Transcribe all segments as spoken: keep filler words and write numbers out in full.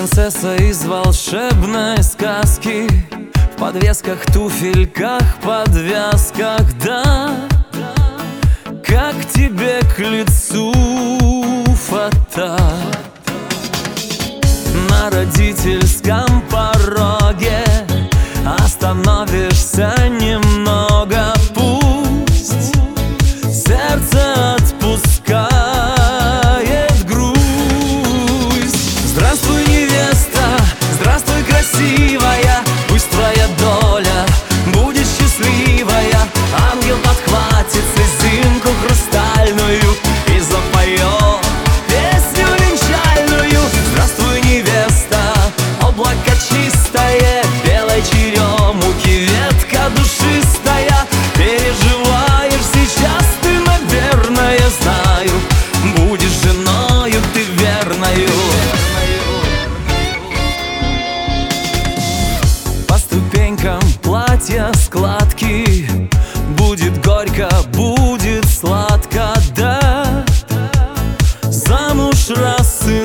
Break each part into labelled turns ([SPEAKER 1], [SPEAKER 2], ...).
[SPEAKER 1] принцесса из волшебной сказки, в подвесках, туфельках, подвязках, да. Как тебе к лицу фата на родительском пороге? Остановишься немного, пусть сердце отпускает грусть. Здравствуй, невеста, здравствуй, красивая, пусть твоя доля будет счастливая. Ангел подхватит слезинку хрустальную и запоет песню венчальную. Здравствуй, невеста, облако чистое, белой черемухи ветка душистая. Переживаешь сейчас ты, наверное, знаю, будешь женою ты верною. По ступенькам платья складки, будет горько, будет сладко, да. Замуж раз и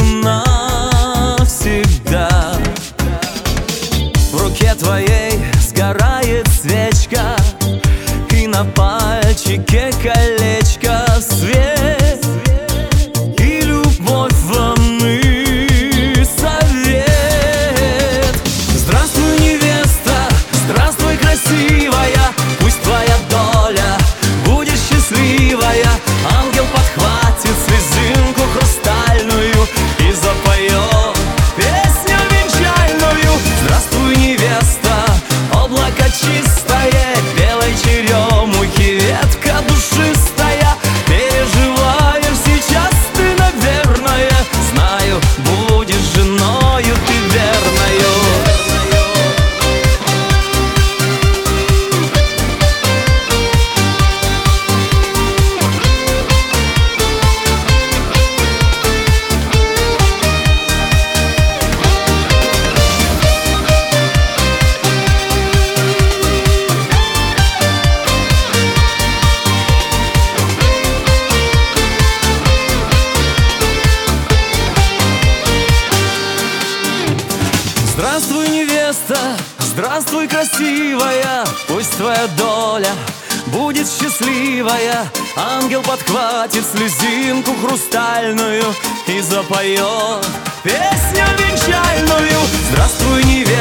[SPEAKER 1] навсегда. В руке твоей сгорает свечка, и на пальчике колечко, свет и любовь волны совет. Здравствуй, невеста, здравствуй, красивая, пусть твоя доля будет счастливая. Ангел подхватит слезинку хрустальную и запоет песню венчальную. Здравствуй, невеста, облако чистое, белой черемухи ветка душистая. Переживаешь сейчас ты, наверное, знаю, будешь женою ты верною. Здравствуй, невеста, здравствуй, красивая, пусть твоя доля будет счастливая. Ангел подхватит слезинку хрустальную и запоет песню венчальную. Здравствуй, невеста.